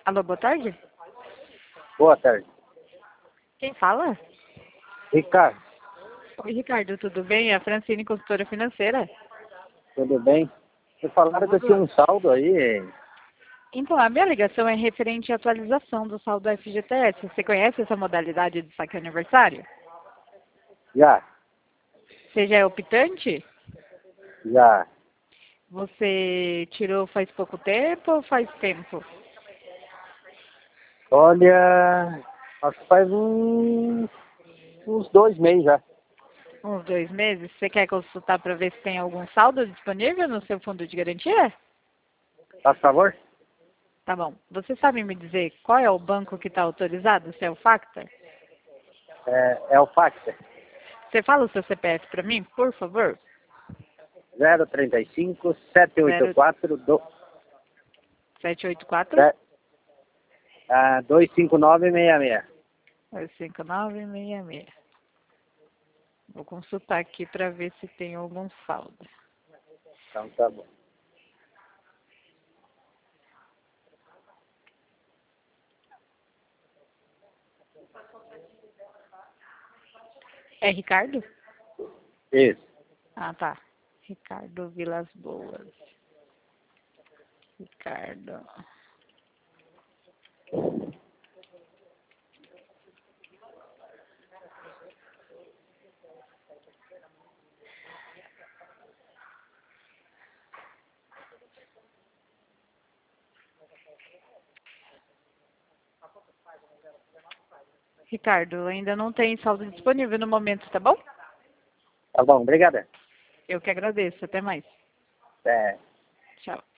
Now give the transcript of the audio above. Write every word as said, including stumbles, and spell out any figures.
Alô, boa tarde? Boa tarde. Quem fala? Ricardo, Oi, Ricardo, tudo bem? É a Francine, consultora financeira. tudo bem? Você falaram que eu tinha um saldo aí. Então, a minha ligação é referente à atualização do saldo F G T S. Você conhece essa modalidade de saque aniversário? Já, Você já é optante? já. Você tirou faz pouco tempo ou faz tempo? Olha, acho que faz uns, uns dois meses já. Uns dois meses? Você quer consultar para ver se tem algum saldo disponível no seu fundo de garantia? Faz favor? Tá bom. Você sabe me dizer qual é o banco que está autorizado? Se é o Factor? É, é o Factor. Você fala o seu C P F para mim, por favor? zero trinta e cinco, sete oito quatro, do, sete oito quatro, é, ah, dois cinco nove seis seis. dois cinco nove seis seis. Vou consultar aqui para ver se tem algum saldo. Então tá bom. É Ricardo? Isso. Ah, tá. Ricardo Vilas Boas. Ricardo. Ricardo, ainda não tem saldo disponível no momento, tá bom? Tá bom, obrigado. Eu que agradeço. Até mais. É. Tchau.